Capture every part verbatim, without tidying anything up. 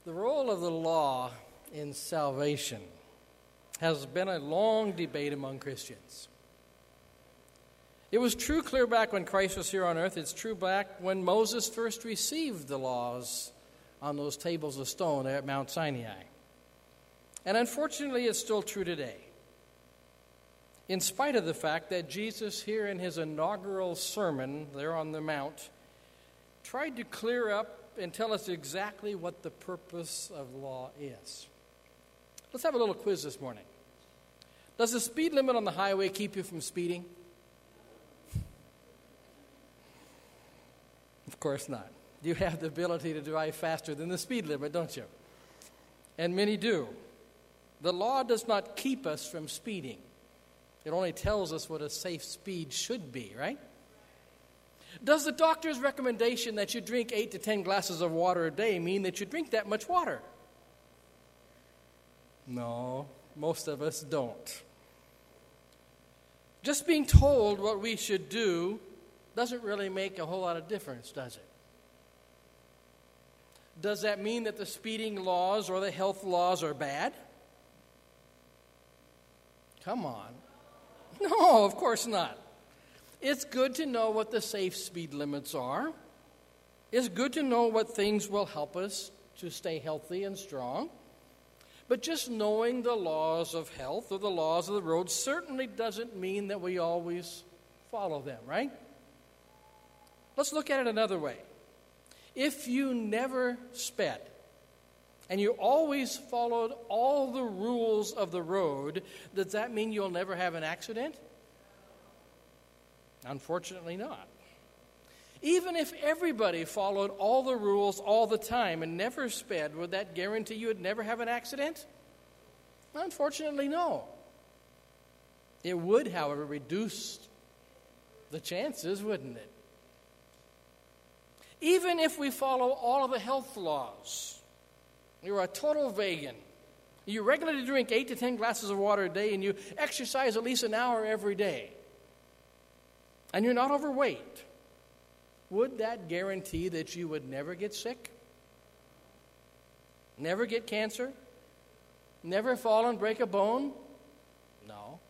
The role of the law in salvation has been a long debate among Christians. It was true clear back when Christ was here on earth. It's true back when Moses first received the laws on those tables of stone there at Mount Sinai. And unfortunately, it's still true today. In spite of the fact that Jesus here in his inaugural sermon there on the Mount tried to clear up and tell us exactly what the purpose of law is. Let's have a little quiz this morning. Does the speed limit on the highway keep you from speeding? Of course not. You have the ability to drive faster than the speed limit, don't you? And many do. The law does not keep us from speeding. It only tells us what a safe speed should be, right? Does the doctor's recommendation that you drink eight to ten glasses of water a day mean that you drink that much water? No, most of us don't. Just being told what we should do doesn't really make a whole lot of difference, does it? Does that mean that the speeding laws or the health laws are bad? Come on. No, of course not. It's good to know what the safe speed limits are. It's good to know what things will help us to stay healthy and strong. But just knowing the laws of health or the laws of the road certainly doesn't mean that we always follow them, right? Let's look at it another way. If you never sped and you always followed all the rules of the road, does that mean you'll never have an accident? Unfortunately not. Even if everybody followed all the rules all the time and never sped, would that guarantee you would never have an accident? Unfortunately, no. It would, however, reduce the chances, wouldn't it? Even if we follow all of the health laws, you're a total vegan, you regularly drink eight to ten glasses of water a day, and you exercise at least an hour every day, and you're not overweight, would that guarantee that you would never get sick? Never get cancer? Never fall and break a bone? No.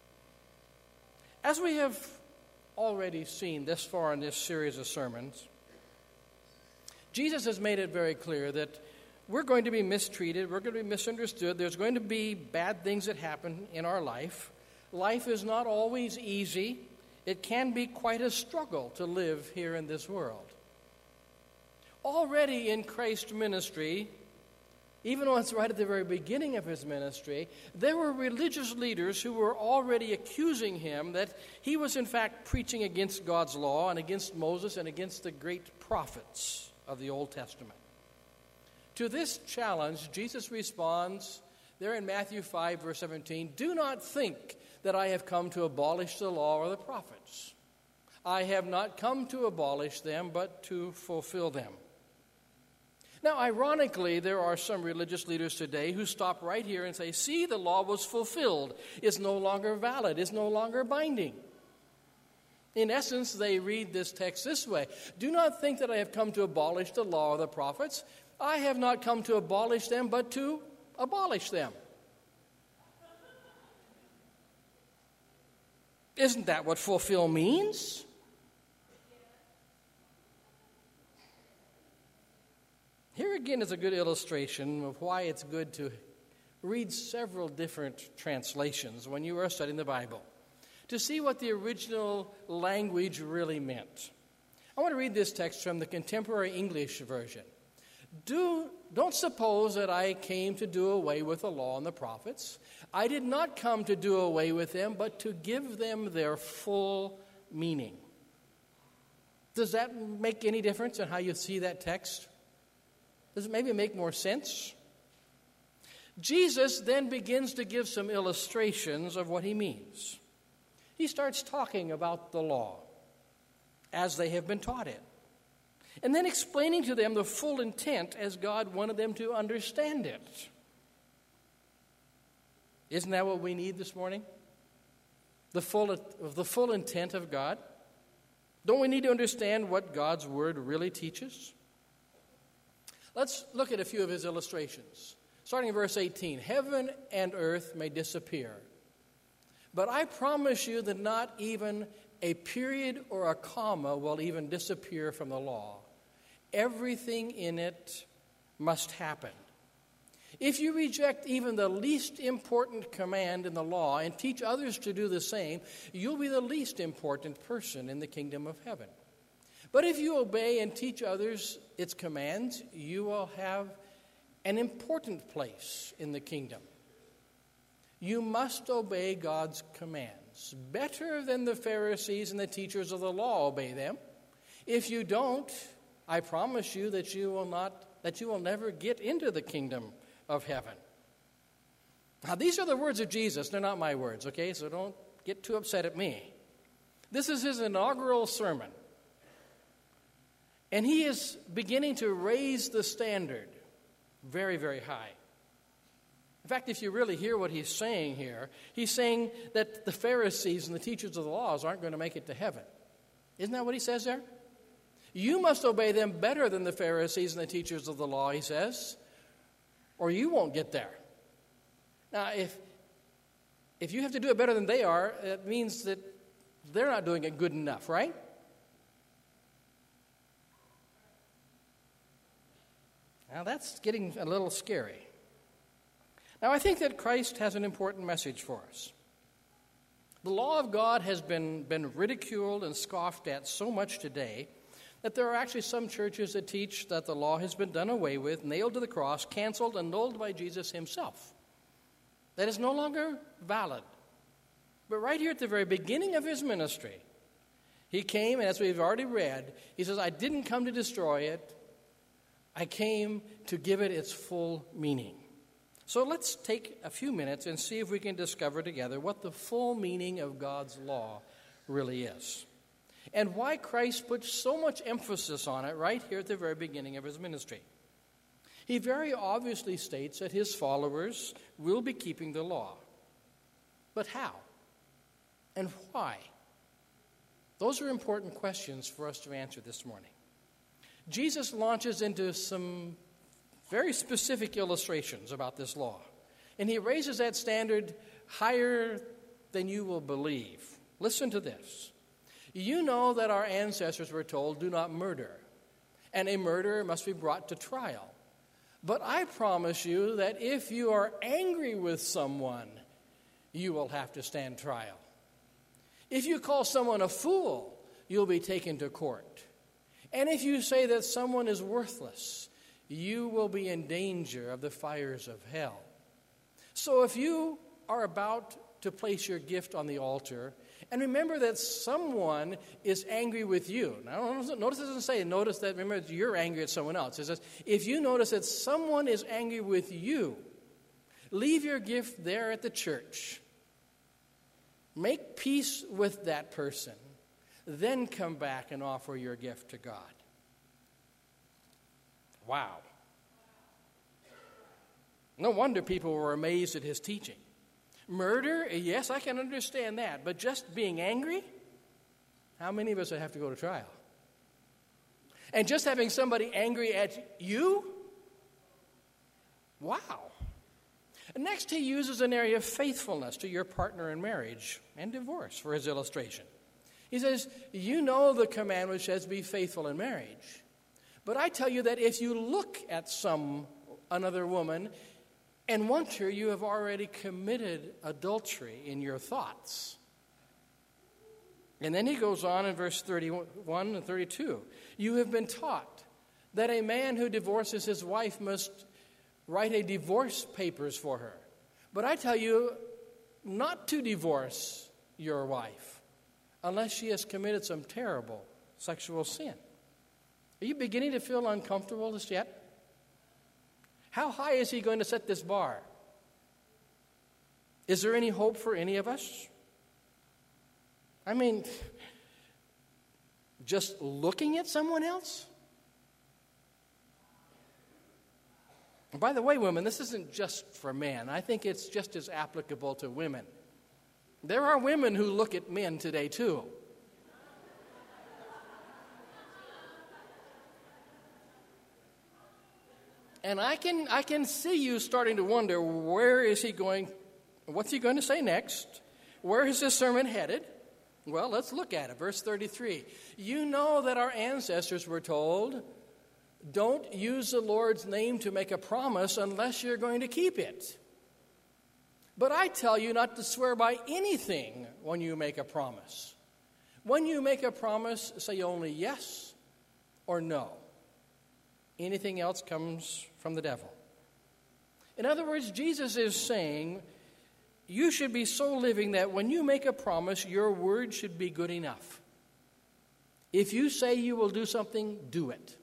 As we have already seen this far in this series of sermons, Jesus has made it very clear that we're going to be mistreated, we're going to be misunderstood, there's going to be bad things that happen in our life. Life is not always easy. It can be quite a struggle to live here in this world. Already in Christ's ministry, even though it's right at the very beginning of his ministry, there were religious leaders who were already accusing him that he was in fact preaching against God's law and against Moses and against the great prophets of the Old Testament. To this challenge, Jesus responds there in Matthew five, verse seventeen, "Do not think that I have come to abolish the law or the prophets. I have not come to abolish them, but to fulfill them." Now, ironically, there are some religious leaders today who stop right here and say, see, the law was fulfilled. It's no longer valid. It's no longer binding. In essence, they read this text this way: "Do not think that I have come to abolish the law or the prophets. I have not come to abolish them, but to abolish them." Isn't that what fulfill means? Here again is a good illustration of why it's good to read several different translations when you are studying the Bible, to see what the original language really meant. I want to read this text from the Contemporary English Version. Do, don't suppose that I came to do away with the law and the prophets. I did not come to do away with them, but to give them their full meaning. Does that make any difference in how you see that text? Does it maybe make more sense? Jesus then begins to give some illustrations of what he means. He starts talking about the law as they have been taught it, and then explaining to them the full intent as God wanted them to understand it. Isn't that what we need this morning? The full, the full intent of God? Don't we need to understand what God's Word really teaches? Let's look at a few of his illustrations. Starting in verse eighteen, heaven and earth may disappear, but I promise you that not even a period or a comma will even disappear from the law. Everything in it must happen. If you reject even the least important command in the law and teach others to do the same, you'll be the least important person in the kingdom of heaven. But if you obey and teach others its commands, you will have an important place in the kingdom. You must obey God's commands better than the Pharisees and the teachers of the law obey them. If you don't, I promise you that you will not, that you will never get into the kingdom of heaven. Now, these are the words of Jesus. They're not my words, okay? So don't get too upset at me. This is his inaugural sermon. And he is beginning to raise the standard very, very high. In fact, if you really hear what he's saying here, he's saying that the Pharisees and the teachers of the laws aren't going to make it to heaven. Isn't that what he says there? You must obey them better than the Pharisees and the teachers of the law, he says, or you won't get there. Now, if, if you have to do it better than they are, it means that they're not doing it good enough, right? Now, that's getting a little scary. Now, I think that Christ has an important message for us. The law of God has been, been ridiculed and scoffed at so much today that there are actually some churches that teach that the law has been done away with, nailed to the cross, canceled, annulled by Jesus himself. That is no longer valid. But right here at the very beginning of his ministry, he came, and as we've already read, he says, I didn't come to destroy it. I came to give it its full meaning. So let's take a few minutes and see if we can discover together what the full meaning of God's law really is, and why Christ puts so much emphasis on it right here at the very beginning of his ministry. He very obviously states that his followers will be keeping the law. But how? And why? Those are important questions for us to answer this morning. Jesus launches into some very specific illustrations about this law, and he raises that standard higher than you will believe. Listen to this. You know that our ancestors were told, do not murder, and a murderer must be brought to trial. But I promise you that if you are angry with someone, you will have to stand trial. If you call someone a fool, you'll be taken to court. And if you say that someone is worthless, you will be in danger of the fires of hell. So if you are about to place your gift on the altar, and remember that someone is angry with you. Now, notice it doesn't say, notice that, remember, you're angry at someone else. It says, if you notice that someone is angry with you, leave your gift there at the church. Make peace with that person. Then come back and offer your gift to God. Wow. No wonder people were amazed at his teaching. Murder, yes, I can understand that, but just being angry? How many of us would have to go to trial? And just having somebody angry at you? Wow. Next, he uses an area of faithfulness to your partner in marriage and divorce for his illustration. He says, you know the command which says be faithful in marriage. But I tell you that if you look at some another woman and want her, you have already committed adultery in your thoughts. And then he goes on in verse thirty-one and thirty-two. You have been taught that a man who divorces his wife must write a divorce papers for her. But I tell you not to divorce your wife unless she has committed some terrible sexual sin. Are you beginning to feel uncomfortable just yet? How high is he going to set this bar? Is there any hope for any of us? I mean, just looking at someone else? And by the way, women, this isn't just for men. I think it's just as applicable to women. There are women who look at men today, too. And I can, I can see you starting to wonder, where is he going? What's he going to say next? Where is this sermon headed? Well, let's look at it. Verse thirty-three. You know that our ancestors were told, don't use the Lord's name to make a promise unless you're going to keep it. But I tell you not to swear by anything when you make a promise. When you make a promise, say only yes or no. Anything else comes from the devil. In other words, Jesus is saying, you should be so living that when you make a promise, your word should be good enough. If you say you will do something, do it.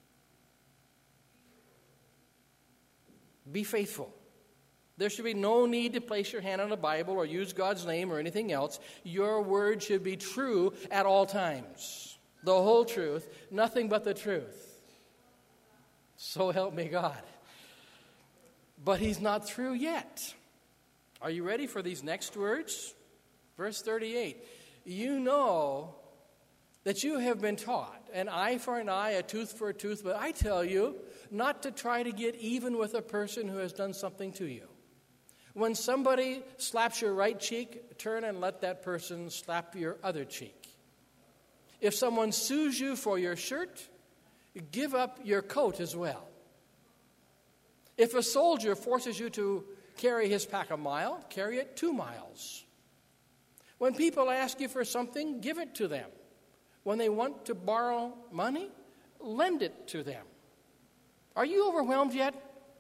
Be faithful. There should be no need to place your hand on the Bible or use God's name or anything else. Your word should be true at all times. The whole truth, nothing but the truth. So help me God. But he's not through yet. Are you ready for these next words? Verse thirty-eight. You know that you have been taught, an eye for an eye, a tooth for a tooth, but I tell you not to try to get even with a person who has done something to you. When somebody slaps your right cheek, turn and let that person slap your other cheek. If someone sues you for your shirt, give up your coat as well. If a soldier forces you to carry his pack a mile, carry it two miles. When people ask you for something, give it to them. When they want to borrow money, lend it to them. Are you overwhelmed yet?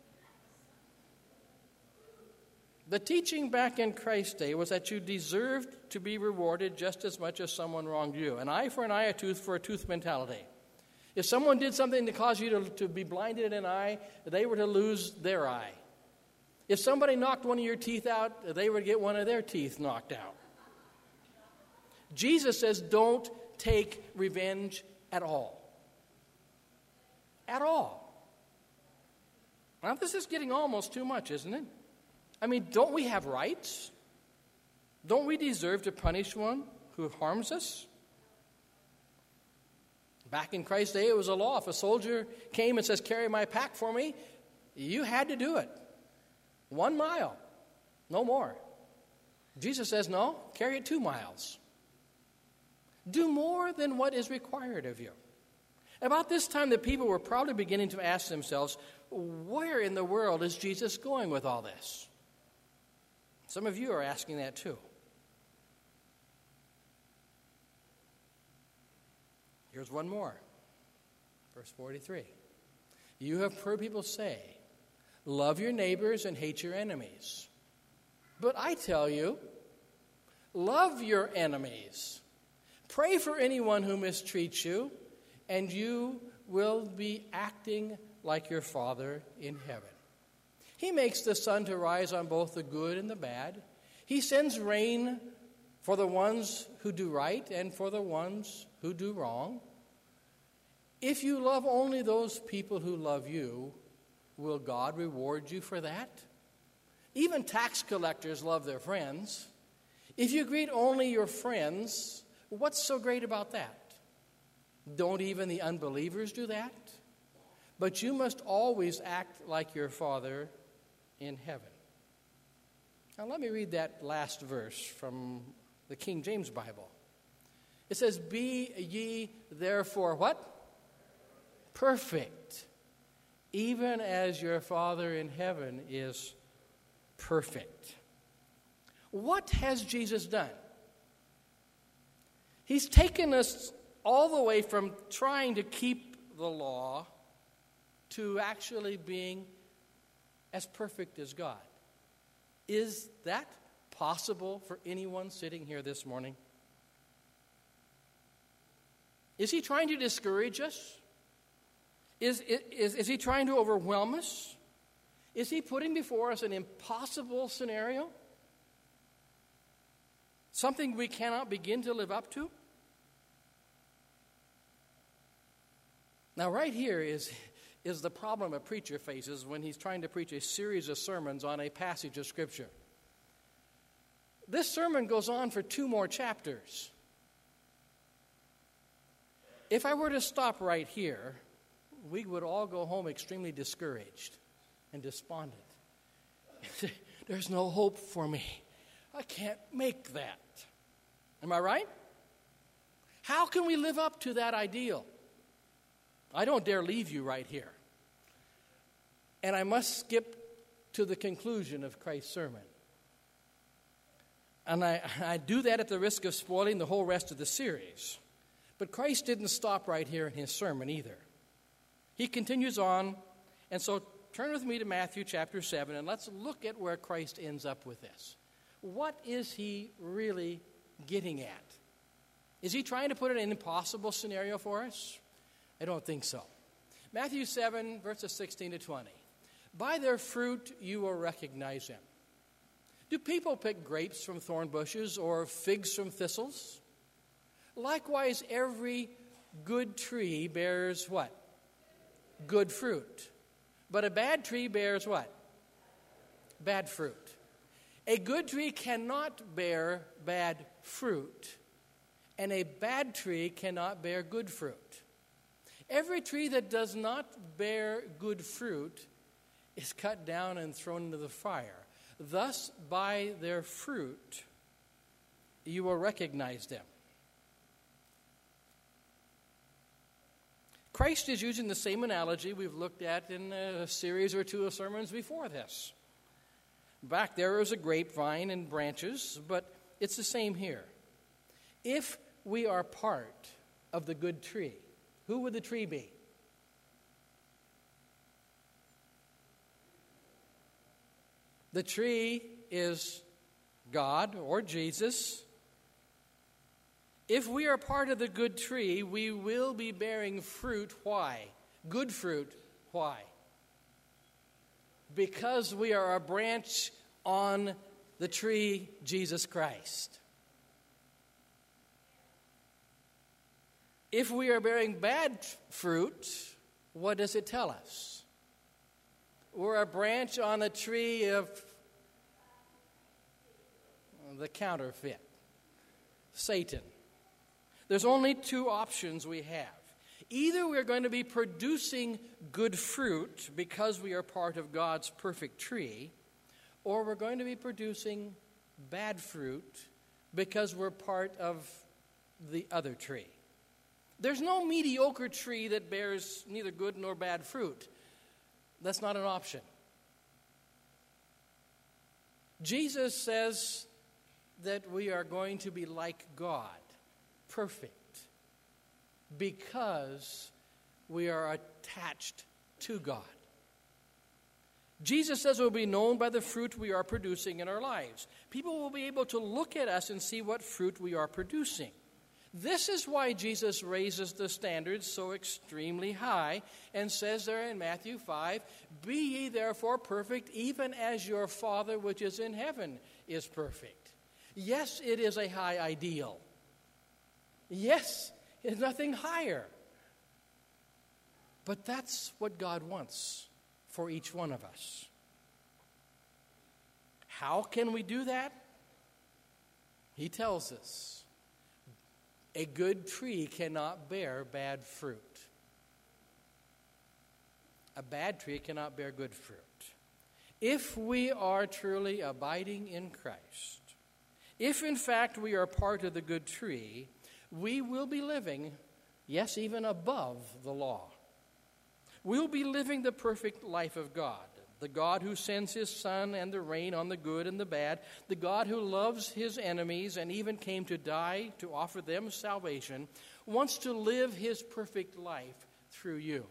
The teaching back in Christ's day was that you deserved to be rewarded just as much as someone wronged you. An eye for an eye, a tooth for a tooth mentality. If someone did something to cause you to, to be blinded in an eye, they were to lose their eye. If somebody knocked one of your teeth out, they would get one of their teeth knocked out. Jesus says, don't take revenge at all. At all. Now, this is getting almost too much, isn't it? I mean, don't we have rights? Don't we deserve to punish one who harms us? Back in Christ's day, it was a law. If a soldier came and says, carry my pack for me, you had to do it. One mile, no more. Jesus says, no, carry it two miles. Do more than what is required of you. About this time, the people were probably beginning to ask themselves, where in the world is Jesus going with all this? Some of you are asking that too. Here's one more. Verse forty-three. You have heard people say, love your neighbors and hate your enemies. But I tell you, love your enemies. Pray for anyone who mistreats you, and you will be acting like your Father in heaven. He makes the sun to rise on both the good and the bad. He sends rain for the ones who do right and for the ones who do wrong. If you love only those people who love you, will God reward you for that? Even tax collectors love their friends. If you greet only your friends, what's so great about that? Don't even the unbelievers do that? But you must always act like your Father in heaven. Now let me read that last verse from the King James Bible. It says, be ye therefore what? Perfect, even as your Father in heaven is perfect. What has Jesus done? He's taken us all the way from trying to keep the law to actually being as perfect as God. Is that possible for anyone sitting here this morning? Is he trying to discourage us? Is, is, is he trying to overwhelm us? Is he putting before us an impossible scenario? Something we cannot begin to live up to? Now, right here is, is the problem a preacher faces when he's trying to preach a series of sermons on a passage of Scripture. This sermon goes on for two more chapters. If I were to stop right here, we would all go home extremely discouraged and despondent. There's no hope for me. I can't make that. Am I right? How can we live up to that ideal? I don't dare leave you right here. And I must skip to the conclusion of Christ's sermon. And I, I do that at the risk of spoiling the whole rest of the series. But Christ didn't stop right here in his sermon either. He continues on, and so turn with me to Matthew chapter seven, and let's look at where Christ ends up with this. What is he really getting at? Is he trying to put an impossible scenario for us? I don't think so. Matthew seven, verses sixteen to twenty. By their fruit you will recognize them. Do people pick grapes from thorn bushes or figs from thistles? Likewise, every good tree bears what? Good fruit. But a bad tree bears what? Bad fruit. A good tree cannot bear bad fruit, and a bad tree cannot bear good fruit. Every tree that does not bear good fruit is cut down and thrown into the fire. Thus, by their fruit, you will recognize them. Christ is using the same analogy we've looked at in a series or two of sermons before this. Back there is a grapevine and branches, but it's the same here. If we are part of the good tree, who would the tree be? The tree is God or Jesus. If we are part of the good tree, we will be bearing fruit. Why? Good fruit. Why? Because we are a branch on the tree, Jesus Christ. If we are bearing bad fruit, what does it tell us? We're a branch on a tree of the counterfeit, Satan. There's only two options we have. Either we're going to be producing good fruit because we are part of God's perfect tree, or we're going to be producing bad fruit because we're part of the other tree. There's no mediocre tree that bears neither good nor bad fruit. That's not an option. Jesus says that we are going to be like God, perfect, because we are attached to God. Jesus says we'll be known by the fruit we are producing in our lives. People will be able to look at us and see what fruit we are producing. This is why Jesus raises the standards so extremely high and says there in Matthew five, "Be ye therefore perfect, even as your Father which is in heaven is perfect." Yes, it is a high ideal. Yes, it's nothing higher. But that's what God wants for each one of us. How can we do that? He tells us. A good tree cannot bear bad fruit. A bad tree cannot bear good fruit. If we are truly abiding in Christ, if in fact we are part of the good tree, we will be living, yes, even above the law. We'll be living the perfect life of God. The God who sends his sun and the rain on the good and the bad, the God who loves his enemies and even came to die to offer them salvation, wants to live his perfect life through you.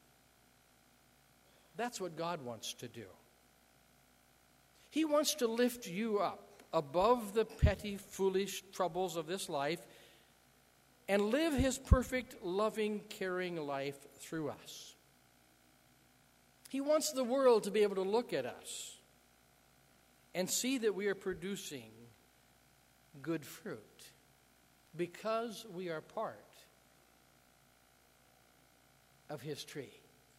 That's what God wants to do. He wants to lift you up above the petty, foolish troubles of this life and live his perfect, loving, caring life through us. He wants the world to be able to look at us and see that we are producing good fruit because we are part of his tree.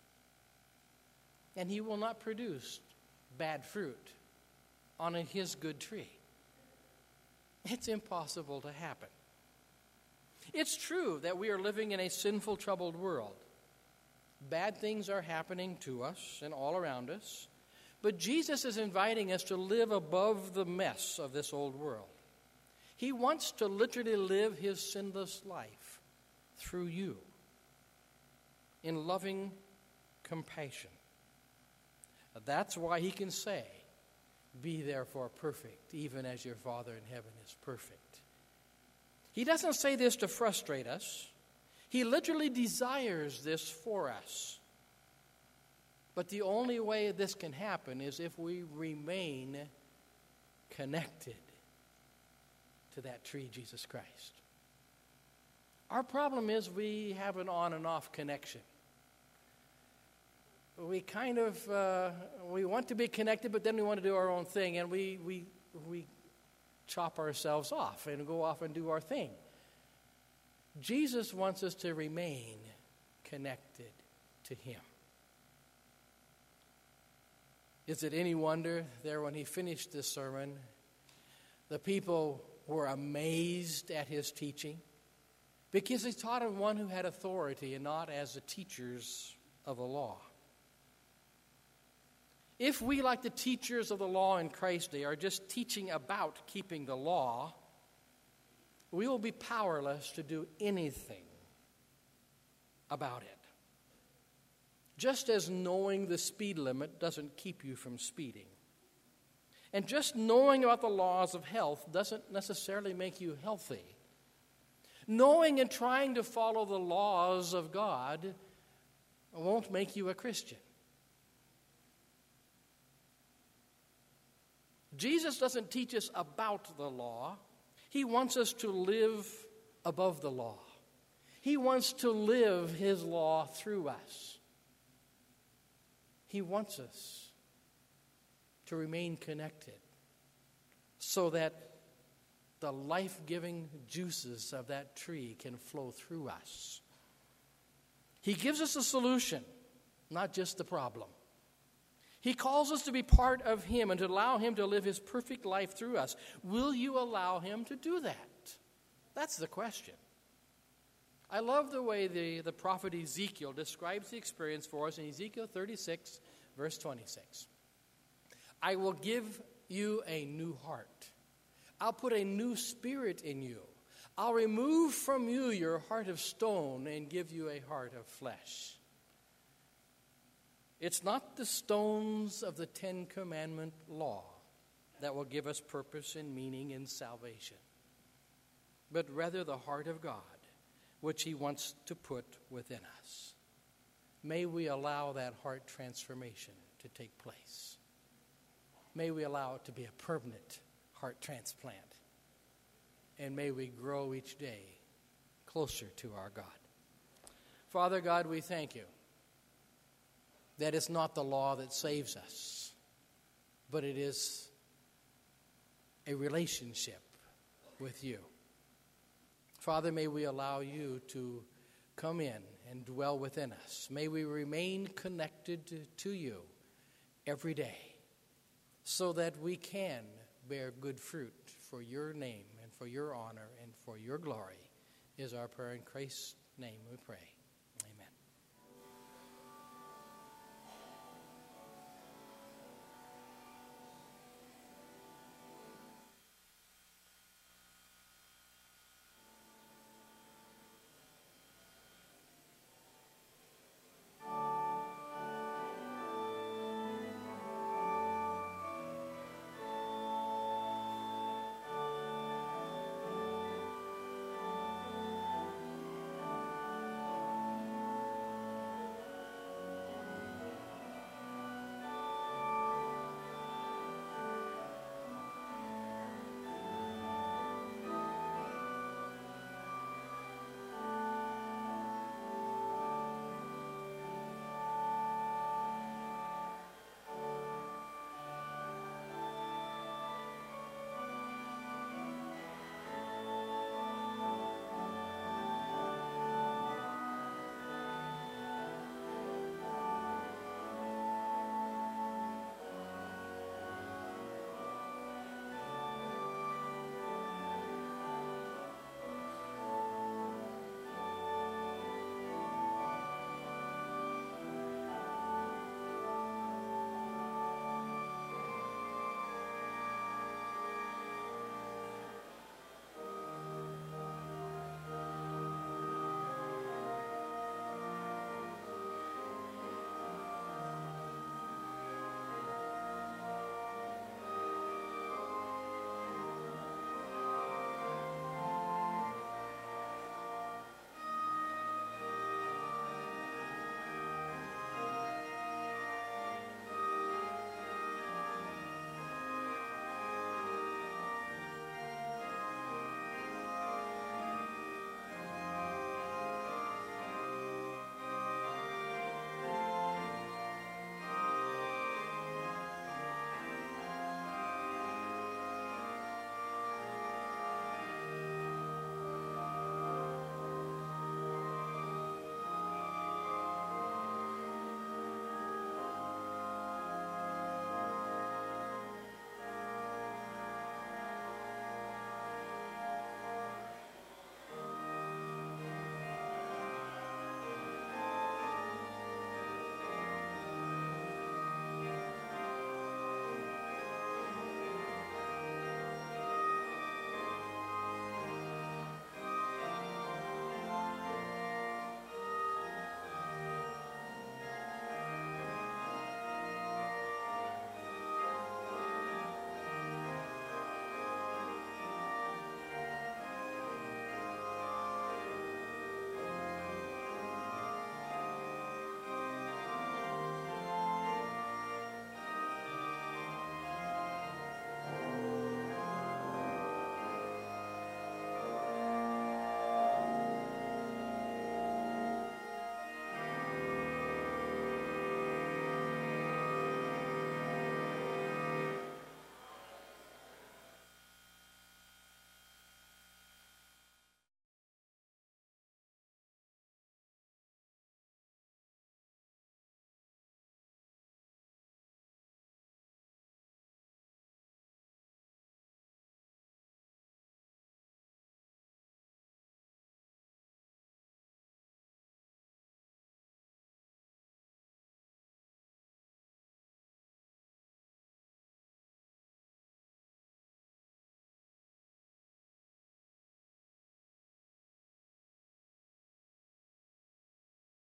And he will not produce bad fruit on his good tree. It's impossible to happen. It's true that we are living in a sinful, troubled world. Bad things are happening to us and all around us. But Jesus is inviting us to live above the mess of this old world. He wants to literally live his sinless life through you in loving compassion. That's why he can say, "Be therefore perfect, even as your Father in heaven is perfect." He doesn't say this to frustrate us. He literally desires this for us. But the only way this can happen is if we remain connected to that tree, Jesus Christ. Our problem is we have an on and off connection. We kind of, uh, we want to be connected, but then we want to do our own thing, and we, we, we chop ourselves off and go off and do our thing. Jesus wants us to remain connected to him. Is it any wonder there when he finished this sermon, the people were amazed at his teaching? Because he taught of one who had authority and not as the teachers of the law. If we, like the teachers of the law in Christ's day, are just teaching about keeping the law, we will be powerless to do anything about it. Just as knowing the speed limit doesn't keep you from speeding. And just knowing about the laws of health doesn't necessarily make you healthy. Knowing and trying to follow the laws of God won't make you a Christian. Jesus doesn't teach us about the law. He wants us to live above the law. He wants to live his law through us. He wants us to remain connected so that the life-giving juices of that tree can flow through us. He gives us a solution, not just the problem. He calls us to be part of him and to allow him to live his perfect life through us. Will you allow him to do that? That's the question. I love the way the, the prophet Ezekiel describes the experience for us in Ezekiel thirty-six, verse twenty-six. I will give you a new heart. I'll put a new spirit in you. I'll remove from you your heart of stone and give you a heart of flesh. It's not the stones of the Ten Commandment law that will give us purpose and meaning in salvation, but rather the heart of God, which he wants to put within us. May we allow that heart transformation to take place. May we allow it to be a permanent heart transplant. And may we grow each day closer to our God. Father God, we thank you that it's not the law that saves us, but it is a relationship with you. Father, may we allow you to come in and dwell within us. May we remain connected to, to you every day so that we can bear good fruit for your name and for your honor and for your glory is our prayer. In Christ's name we pray.